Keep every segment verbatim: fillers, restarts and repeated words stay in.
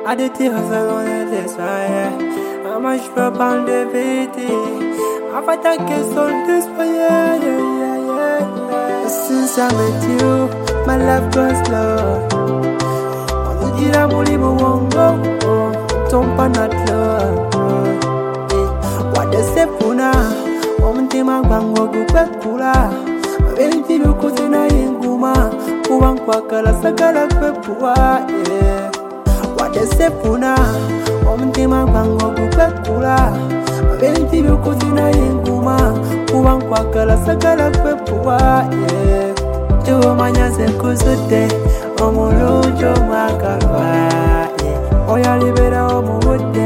I did the hustle on this fire. I'm a strap on the beat. I've attacked on this fire. Yeah, yeah, yeah, yeah. Since I met you, my life goes slow. Gira muri muwongo, tompa not love. What the sepuna, omutima gwango gupekula. Benji bukuzina inguma, kuwankwakala sagala kwepua. Yeah. What the sepuna, omutima gwango gupekula. Benji bukuzina inguma, kuwankwakala sagala kwepua. Yeah. Tuwo manyaze kuzude. Omulujo makalwa, yeah. Oya libera omuwude,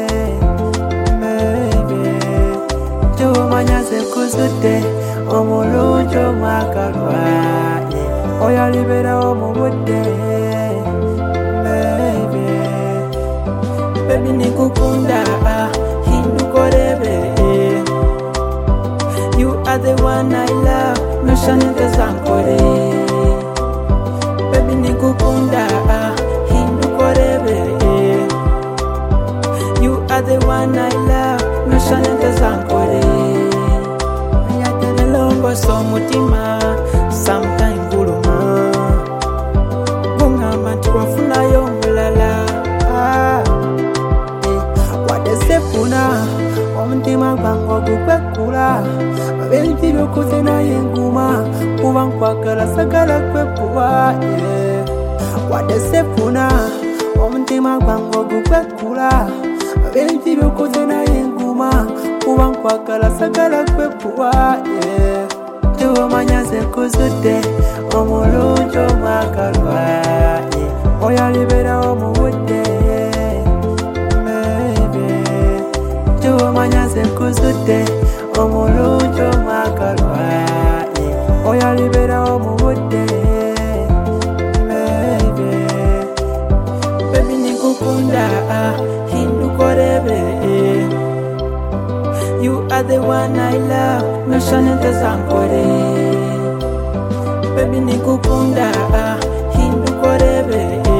baby. Tuwo manyaze kuzude. Omulujo makalwa, yeah. Oya libera omuwude, baby. Baby nikukunda, hindukorebe. You are the one I love, no shanete zankore. Baby nikukunda, hindukorebe. You are the one I love, no shanete zankore. Miyatene longo so mutima, sometime guluma. Bunga mantu wafuna yo mulala. Ah, eh, wade sepuna, omutima gwango gupekula. Benji bukuzina yenguma, kuwankwakala sagala kwepua. Yeah. Wade sepuna, omutima gwango gupekula. Benji bukuzina yenguma, kuwankwakala sagala kwepua. Yeah. Tuwo manyaze kuzude, omulujo makalwa. Yeah. Oya libera omuwude, baby. Tuwo manyaze kuzude. Omulujo makalwa, yeah. Oya libera omuwude, baby. Baby nikukunda, hindukorebe. You are the one I love, no shanete zankore. Baby nikukunda, hindukorebe.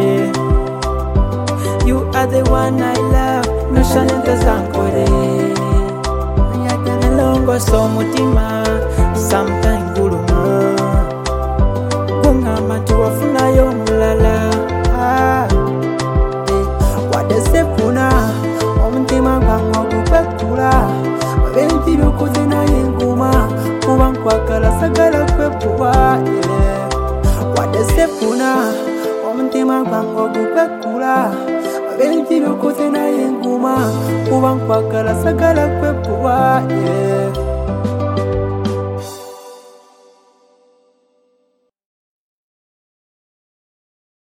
You are the one I love, no shanete zankore. Longo so mutima, sometime guluma. Bunga mantu wafuna yo mulala. Ah, eh, wade sepuna, omutima gwango gupekula. Benji bukuzina yenguma, kuwankwakala sagala kwepua. Yeah. Wade sepuna, omutima gwango gupekula. Benji bukuzina yenguma, kuwankwakala sagala kwepua. Yeah.